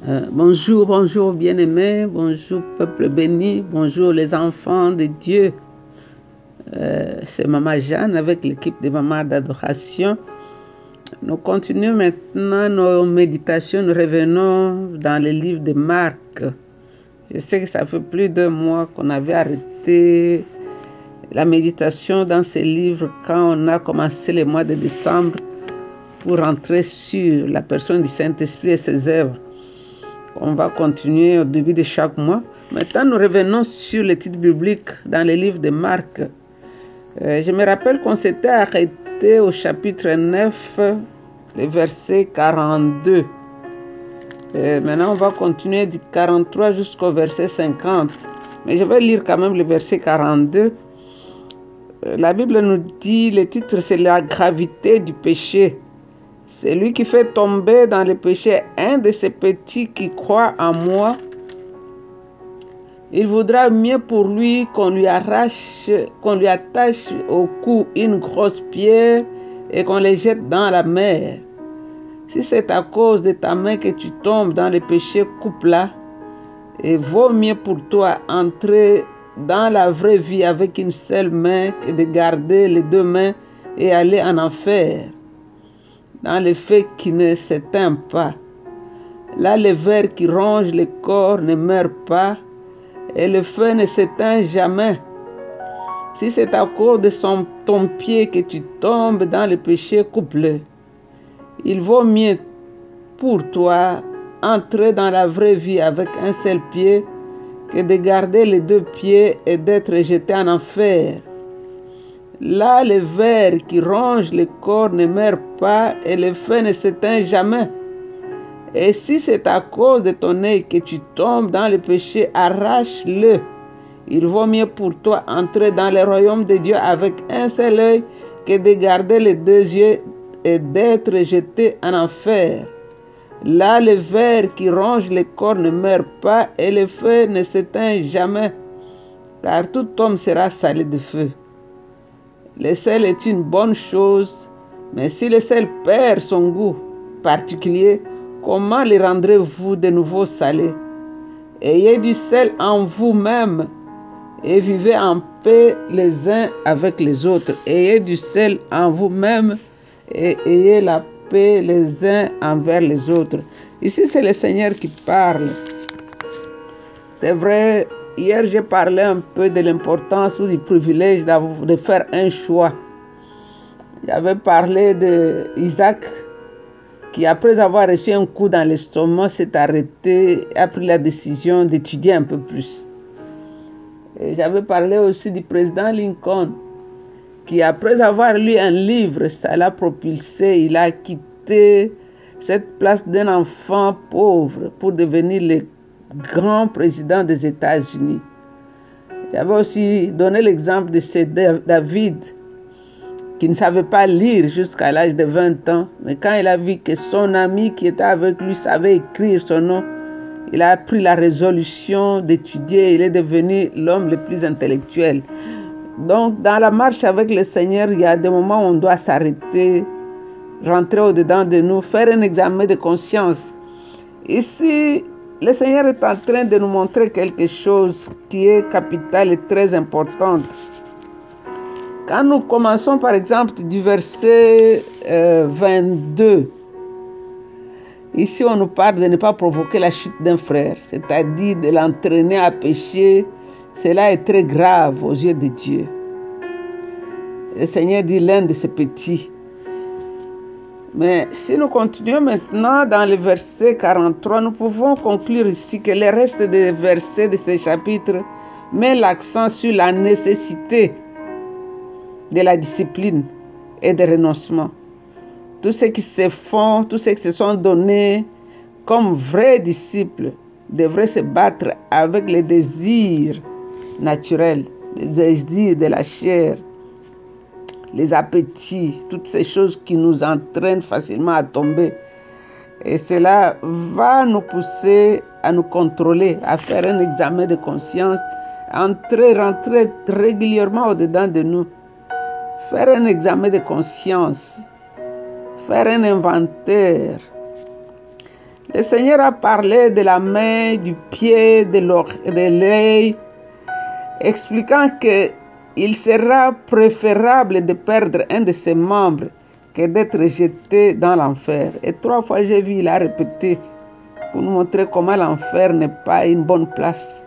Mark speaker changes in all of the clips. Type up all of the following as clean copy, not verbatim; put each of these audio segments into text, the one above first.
Speaker 1: Bonjour, bonjour bien-aimés, bonjour peuple béni, bonjour les enfants de Dieu. C'est Maman Jeanne avec l'équipe de Maman d'adoration. Nous continuons maintenant nos méditations, nous revenons dans le livre de Marc. Je sais que ça fait plus d'1 mois qu'on avait arrêté la méditation dans ce livre quand on a commencé le mois de décembre pour entrer sur la personne du Saint-Esprit et ses œuvres. On va continuer au début de chaque mois. Maintenant, nous revenons sur le titre biblique dans le livre de Marc. Je me rappelle qu'on s'était arrêté au chapitre 9, le verset 42. Maintenant, on va continuer du 43 jusqu'au verset 50. Mais je vais lire quand même le verset 42. La Bible nous dit, le titre c'est la gravité du péché. C'est lui qui fait tomber dans le péché un de ces petits qui croient en moi. Il vaudra mieux pour lui qu'on lui attache au cou une grosse pierre et qu'on les jette dans la mer. Si c'est à cause de ta main que tu tombes dans le péché, coupe-la. Et vaut mieux pour toi entrer dans la vraie vie avec une seule main que de garder les 2 mains et aller en enfer, dans le feu qui ne s'éteint pas. Là, le ver qui ronge le corps ne meurt pas, et le feu ne s'éteint jamais. Si c'est à cause de ton pied que tu tombes dans le péché, coupe-le. Il vaut mieux pour toi entrer dans la vraie vie avec un seul pied que de garder les 2 pieds et d'être jeté en enfer. Là, le ver qui ronge le corps ne meurt pas et le feu ne s'éteint jamais. Et si c'est à cause de ton œil que tu tombes dans le péché, arrache-le. Il vaut mieux pour toi entrer dans le royaume de Dieu avec un seul œil que de garder les 2 yeux et d'être jeté en enfer. Là, le ver qui ronge le corps ne meurt pas et le feu ne s'éteint jamais, car tout homme sera salé de feu. Le sel est une bonne chose, mais si le sel perd son goût particulier, comment le rendrez-vous de nouveau salé? Ayez du sel en vous-même et vivez en paix les uns avec les autres. Ayez du sel en vous-même et ayez la paix les uns envers les autres. Ici, c'est le Seigneur qui parle. C'est vrai, hier, j'ai parlé un peu de l'importance ou du privilège de faire un choix. J'avais parlé d'Isaac qui, après avoir reçu un coup dans l'estomac, s'est arrêté et a pris la décision d'étudier un peu plus. Et j'avais parlé aussi du président Lincoln qui, après avoir lu un livre, ça l'a propulsé. Il a quitté cette place d'un enfant pauvre pour devenir le grand président des États-Unis. J'avais aussi donné l'exemple de David, qui ne savait pas lire jusqu'à l'âge de 20 ans. Mais quand il a vu que son ami qui était avec lui savait écrire son nom, il a pris la résolution d'étudier. Il est devenu l'homme le plus intellectuel. Donc, dans la marche avec le Seigneur, il y a des moments où on doit s'arrêter, rentrer au-dedans de nous, faire un examen de conscience. Ici, le Seigneur est en train de nous montrer quelque chose qui est capital et très important. Quand nous commençons, par exemple, du verset 22, ici, on nous parle de ne pas provoquer la chute d'un frère, c'est-à-dire de l'entraîner à pécher. Cela est très grave aux yeux de Dieu. Le Seigneur dit l'un de ces petits. Mais si nous continuons maintenant dans le verset 43, nous pouvons conclure ici que le reste des versets de ce chapitre met l'accent sur la nécessité de la discipline et de renoncement. Tous ceux qui se font, tous ceux qui se sont donnés comme vrais disciples devraient se battre avec les désirs naturels, les désirs de la chair, les appétits, toutes ces choses qui nous entraînent facilement à tomber. Et cela va nous pousser à nous contrôler, à faire un examen de conscience, rentrer régulièrement au-dedans de nous, faire un examen de conscience, faire un inventaire. Le Seigneur a parlé de la main, du pied, de l'œil, expliquant qu'il sera préférable de perdre un de ses membres que d'être jeté dans l'enfer. Et 3 fois j'ai vu, il a répété pour nous montrer comment l'enfer n'est pas une bonne place.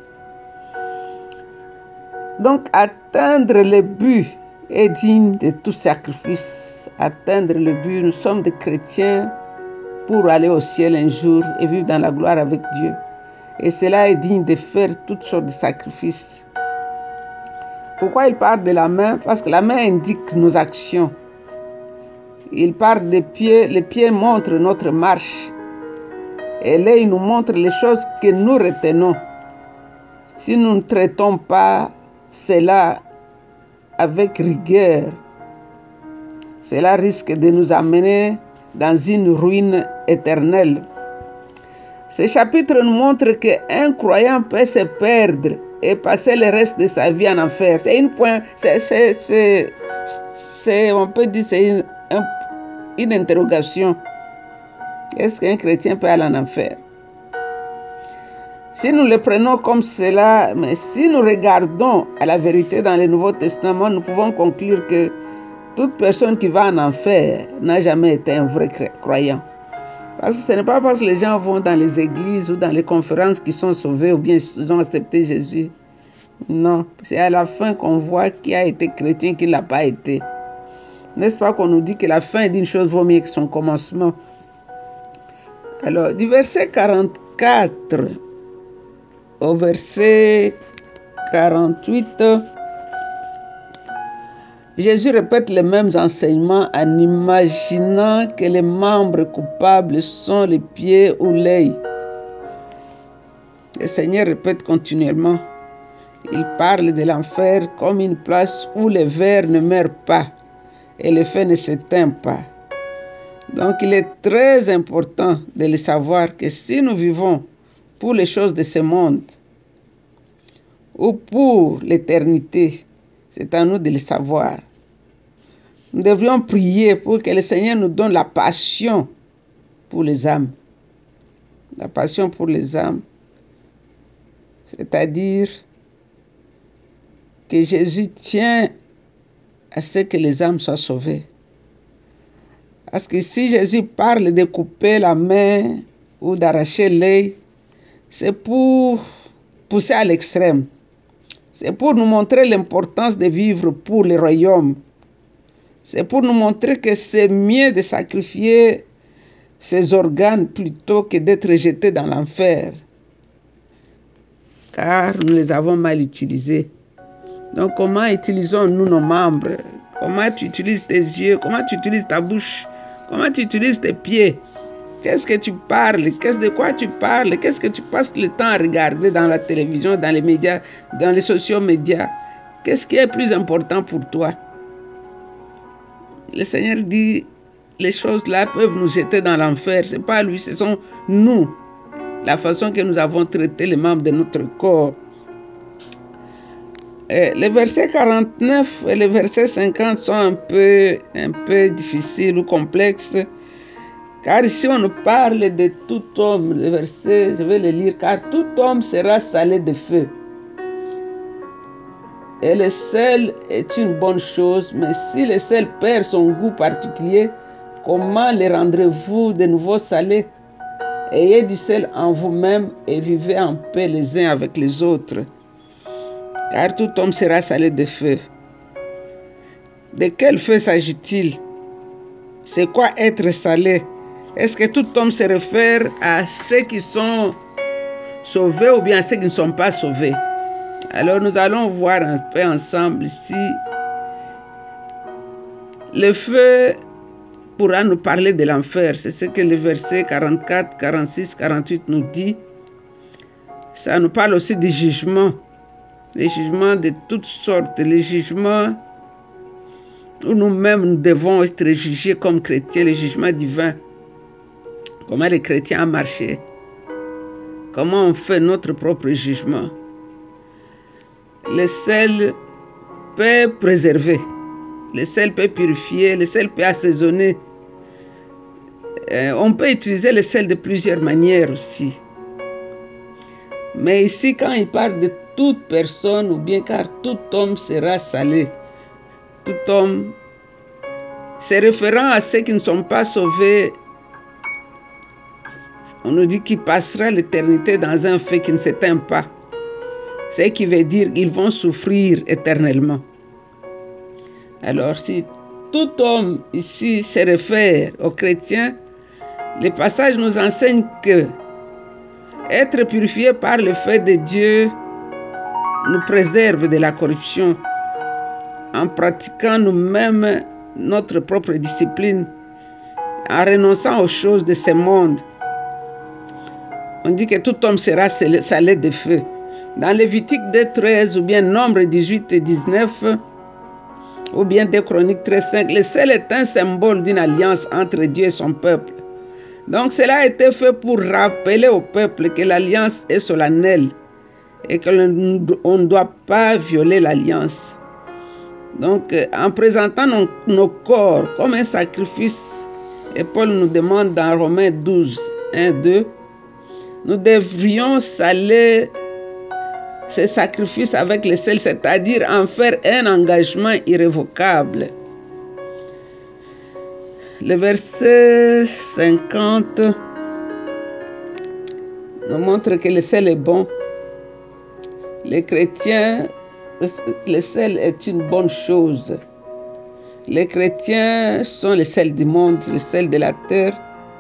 Speaker 1: Donc atteindre le but est digne de tout sacrifice. Atteindre le but, nous sommes des chrétiens pour aller au ciel un jour et vivre dans la gloire avec Dieu. Et cela est digne de faire toutes sortes de sacrifices. Pourquoi il parle de la main? Parce que la main indique nos actions. Il parle des pieds. Les pieds montrent notre marche. Et l'œil nous montre les choses que nous retenons. Si nous ne traitons pas cela avec rigueur, cela risque de nous amener dans une ruine éternelle. Ce chapitre nous montre qu'un croyant peut se perdre et passer le reste de sa vie en enfer. C'est on peut dire c'est une interrogation. Est-ce qu'un chrétien peut aller en enfer? Si nous le prenons comme cela, mais si nous regardons à la vérité dans le Nouveau Testament, nous pouvons conclure que toute personne qui va en enfer n'a jamais été un vrai croyant. Parce que ce n'est pas parce que les gens vont dans les églises ou dans les conférences qu'ils sont sauvés ou bien ils ont accepté Jésus. Non, c'est à la fin qu'on voit qui a été chrétien, qui ne l'a pas été. N'est-ce pas qu'on nous dit que la fin d'une chose vaut mieux que son commencement? Alors, du verset 44 au verset 48, Jésus répète les mêmes enseignements en imaginant que les membres coupables sont les pieds ou l'œil. Le Seigneur répète continuellement. Il parle de l'enfer comme une place où le ver ne meurt pas et le feu ne s'éteint pas. Donc il est très important de le savoir que si nous vivons pour les choses de ce monde ou pour l'éternité, c'est à nous de le savoir. Nous devrions prier pour que le Seigneur nous donne la passion pour les âmes. La passion pour les âmes. C'est-à-dire que Jésus tient à ce que les âmes soient sauvées. Parce que si Jésus parle de couper la main ou d'arracher l'œil, c'est pour pousser à l'extrême. C'est pour nous montrer l'importance de vivre pour le royaume. C'est pour nous montrer que c'est mieux de sacrifier ses organes plutôt que d'être jetés dans l'enfer. Car nous les avons mal utilisés. Donc comment utilisons-nous nos membres? Comment tu utilises tes yeux? Comment tu utilises ta bouche? Comment tu utilises tes pieds? Qu'est-ce que tu parles? De quoi tu parles? Qu'est-ce que tu passes le temps à regarder dans la télévision, dans les médias, dans les sociaux médias? Qu'est-ce qui est plus important pour toi? Le Seigneur dit, les choses là peuvent nous jeter dans l'enfer. Ce n'est pas lui, ce sont nous. La façon que nous avons traité les membres de notre corps. Les versets 49 et les versets 50 sont un peu difficiles ou complexes. Car ici on nous parle de tout homme. Le verset, je vais le lire. Car tout homme sera salé de feu. Et le sel est une bonne chose, mais si le sel perd son goût particulier, comment le rendrez-vous de nouveau salé? Ayez du sel en vous-même et vivez en paix les uns avec les autres. Car tout homme sera salé de feu. De quel feu s'agit-il? C'est quoi être salé? Est-ce que tout homme se réfère à ceux qui sont sauvés ou bien à ceux qui ne sont pas sauvés? Alors nous allons voir un peu ensemble ici. Le feu pourra nous parler de l'enfer. C'est ce que le verset 44, 46, 48 nous dit. Ça nous parle aussi du jugement. Les jugements de toutes sortes. Les jugements où nous-mêmes nous devons être jugés comme chrétiens. Les jugements divins. Comment les chrétiens ont marché. Comment on fait notre propre jugement. Le sel peut préserver. Le sel peut purifier. Le sel peut assaisonner. On peut utiliser le sel de plusieurs manières aussi. Mais ici, quand il parle de toute personne, ou bien car tout homme sera salé, tout homme, c'est référent à ceux qui ne sont pas sauvés. On nous dit qu'il passera l'éternité dans un feu qui ne s'éteint pas. Ce qui veut dire qu'ils vont souffrir éternellement. Alors, si tout homme ici se réfère aux chrétiens, le passage nous enseigne que être purifié par le feu de Dieu nous préserve de la corruption en pratiquant nous-mêmes notre propre discipline, en renonçant aux choses de ce monde. On dit que tout homme sera salé de feu. Dans Lévitique 2:13 ou bien Nombre 18 et 19 ou bien 2 Chroniques 13:5, le sel est un symbole d'une alliance entre Dieu et son peuple. Donc cela a été fait pour rappeler au peuple que l'alliance est solennelle et qu'on ne doit pas violer l'alliance. Donc en présentant nos corps comme un sacrifice, et Paul nous demande dans Romains 12:1-2, nous devrions saler ce sacrifice avec le sel, c'est-à-dire en faire un engagement irrévocable. Le verset 50 nous montre que le sel est bon. Les chrétiens, le sel est une bonne chose. Les chrétiens sont le sel du monde, le sel de la terre.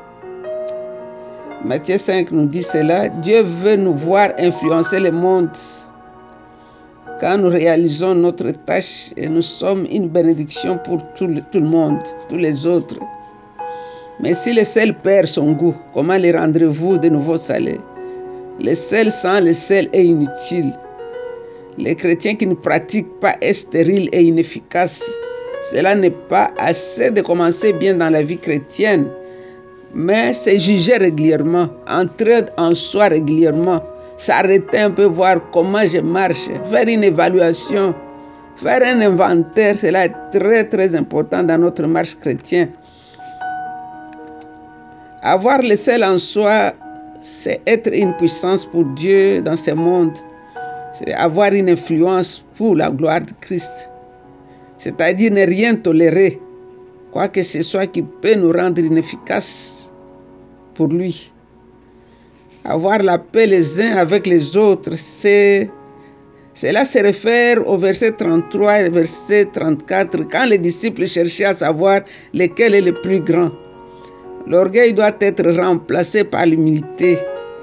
Speaker 1: Matthieu 5 nous dit cela. Dieu veut nous voir influencer le monde quand nous réalisons notre tâche et nous sommes une bénédiction pour tout le monde, tous les autres. Mais si le sel perd son goût, comment le rendrez-vous de nouveau salé? Le sel sans le sel est inutile. Les chrétiens qui ne pratiquent pas est stérile et inefficace. Cela n'est pas assez de commencer bien dans la vie chrétienne, mais c'est juger régulièrement, entrer en soi régulièrement, s'arrêter un peu, voir comment je marche, faire une évaluation, faire un inventaire. Cela est très très important dans notre marche chrétienne. Avoir le sel en soi, c'est être une puissance pour Dieu dans ce monde. C'est avoir une influence pour la gloire de Christ. C'est-à-dire ne rien tolérer, quoi que ce soit qui peut nous rendre inefficaces pour lui. Avoir la paix les uns avec les autres, cela se réfère au verset 33 et verset 34, quand les disciples cherchaient à savoir lequel est le plus grand. L'orgueil doit être remplacé par l'humilité.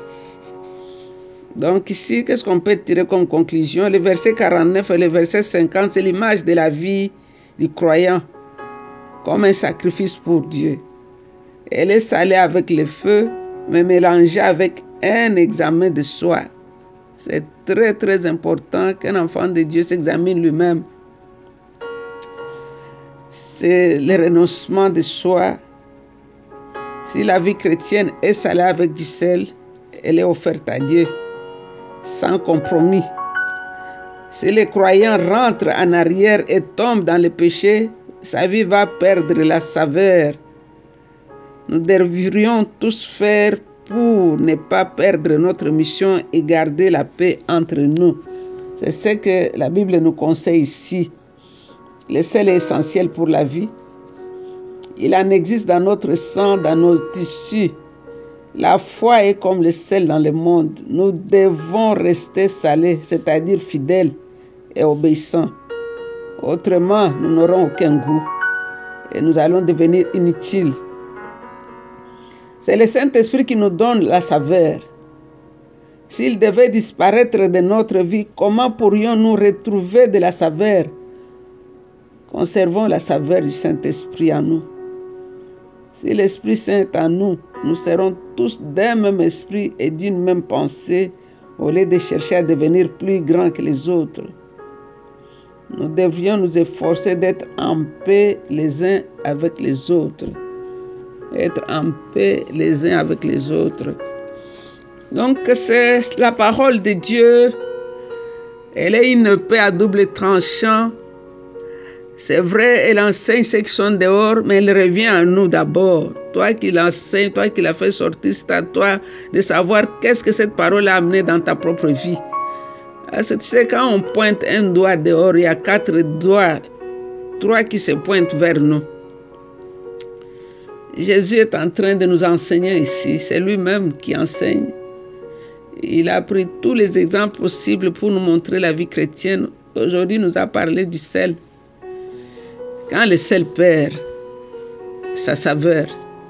Speaker 1: Donc ici, qu'est-ce qu'on peut tirer comme conclusion? Le verset 49 et le verset 50, c'est l'image de la vie du croyant comme un sacrifice pour Dieu. Elle est salée avec le feu, mais mélangée avec un examen de soi. C'est très très important qu'un enfant de Dieu s'examine lui-même. C'est le renoncement de soi. Si la vie chrétienne est salée avec du sel, elle est offerte à Dieu, sans compromis. Si le croyant rentre en arrière et tombe dans le péché, sa vie va perdre la saveur. Nous devrions tous faire pour ne pas perdre notre mission et garder la paix entre nous. C'est ce que la Bible nous conseille ici. Le sel est essentiel pour la vie. Il en existe dans notre sang, dans nos tissus. La foi est comme le sel dans le monde. Nous devons rester salés, c'est-à-dire fidèles et obéissants. Autrement, nous n'aurons aucun goût et nous allons devenir inutiles. C'est le Saint-Esprit qui nous donne la saveur. S'il devait disparaître de notre vie, comment pourrions-nous retrouver de la saveur? Conservons la saveur du Saint-Esprit en nous. Si l'Esprit Saint est en nous, nous serons tous d'un même esprit et d'une même pensée, au lieu de chercher à devenir plus grands que les autres. Nous devrions nous efforcer d'être en paix les uns avec les autres. Être en paix les uns avec les autres. Donc c'est la parole de Dieu. Elle est une paix à double tranchant. C'est vrai, elle enseigne ceux qui sont dehors, mais elle revient à nous d'abord. Toi qui l'enseignes, toi qui l'as fait sortir, c'est à toi de savoir qu'est-ce que cette parole a amené dans ta propre vie. Parce que tu sais, quand on pointe un doigt dehors, il y a 4 doigts, 3 qui se pointent vers nous. Jésus est en train de nous enseigner ici. C'est lui-même qui enseigne. Il a pris tous les exemples possibles pour nous montrer la vie chrétienne. Aujourd'hui, il nous a parlé du sel. Quand le sel perd sa saveur,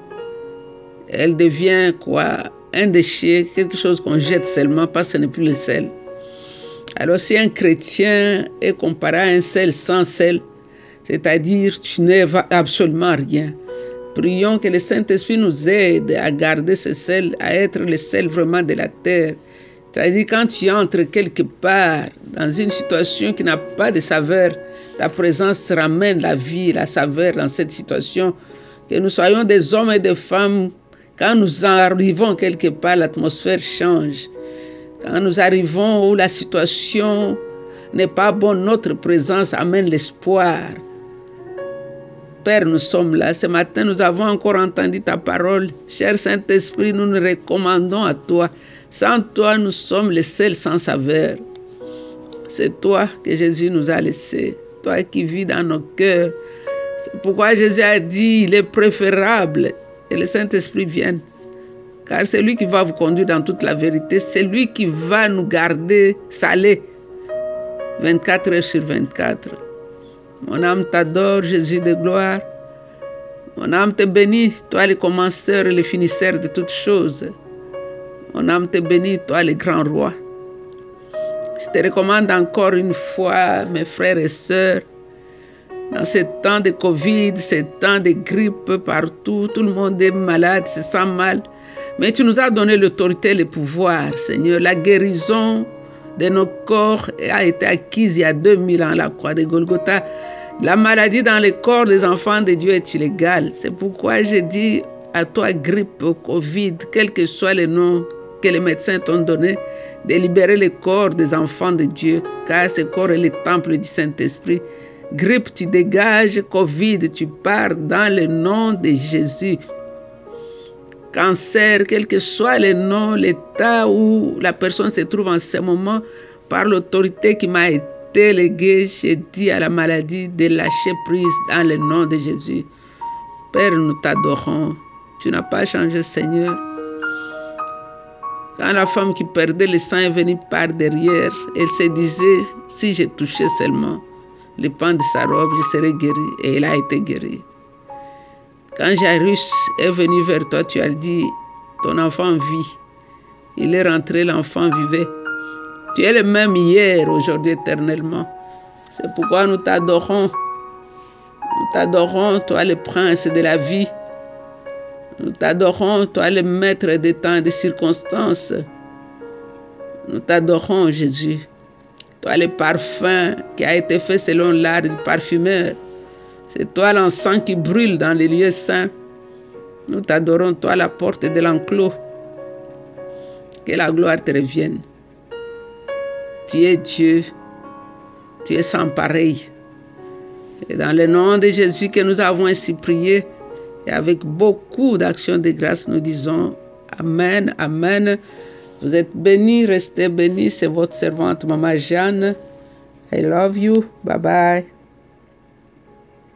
Speaker 1: elle devient quoi? Un déchet, quelque chose qu'on jette seulement parce que ce n'est plus le sel. Alors si un chrétien est comparé à un sel sans sel, c'est-à-dire tu n'es absolument rien. Prions que le Saint-Esprit nous aide à garder ce sel, à être le sel vraiment de la terre. C'est-à-dire quand tu entres quelque part dans une situation qui n'a pas de saveur, ta présence ramène la vie, la saveur dans cette situation. Que nous soyons des hommes et des femmes, quand nous arrivons quelque part, l'atmosphère change. Quand nous arrivons où la situation n'est pas bonne, notre présence amène l'espoir. Père, nous sommes là. Ce matin, nous avons encore entendu ta parole. Cher Saint-Esprit, nous nous recommandons à toi. Sans toi, nous sommes les seuls sans saveur. C'est toi que Jésus nous a laissés. Toi qui vis dans nos cœurs. C'est pourquoi Jésus a dit, il est préférable que le Saint-Esprit vienne. Car c'est lui qui va vous conduire dans toute la vérité. C'est lui qui va nous garder salés 24 heures sur 24. Mon âme t'adore, Jésus de gloire. Mon âme te bénit, toi le commenceur et le finisseur de toutes choses. Mon âme te bénit, toi le grand roi. Je te recommande encore une fois, mes frères et sœurs, dans ce temps de Covid, ce temps de grippe partout, tout le monde est malade, se sent mal. Mais tu nous as donné l'autorité et le pouvoir, Seigneur. La guérison de nos corps a été acquise il y a 2000 ans à la croix de Golgotha. La maladie dans le corps des enfants de Dieu est illégale. C'est pourquoi je dis à toi, grippe, Covid, quel que soit le nom que les médecins t'ont donné, de libérer le corps des enfants de Dieu, car ce corps est le temple du Saint-Esprit. Grippe, tu dégages. Covid, tu pars dans le nom de Jésus. Cancer, quel que soit le nom, l'état où la personne se trouve en ce moment, par l'autorité qui m'a été léguée, je dis à la maladie de lâcher prise dans le nom de Jésus. Père, nous t'adorons. Tu n'as pas changé, Seigneur. Quand la femme qui perdait le sang est venue par derrière, elle se disait, si je touchais seulement le pan de sa robe, je serais guérie. Et elle a été guérie. Quand Jairus est venu vers toi, tu as dit, ton enfant vit. Il est rentré, l'enfant vivait. Tu es le même hier, aujourd'hui, éternellement. C'est pourquoi nous t'adorons. Nous t'adorons, toi le prince de la vie. Nous t'adorons, toi le maître des temps et des circonstances. Nous t'adorons, Jésus. Toi le parfum qui a été fait selon l'art du parfumeur. C'est toi l'encens qui brûle dans les lieux saints. Nous t'adorons, toi la porte de l'enclos. Que la gloire te revienne. Tu es Dieu. Tu es sans pareil. Et dans le nom de Jésus que nous avons ainsi prié, et avec beaucoup d'actions de grâce, nous disons Amen, Amen. Vous êtes bénis, restez bénis. C'est votre servante, Maman Jeanne. I love you. Bye bye.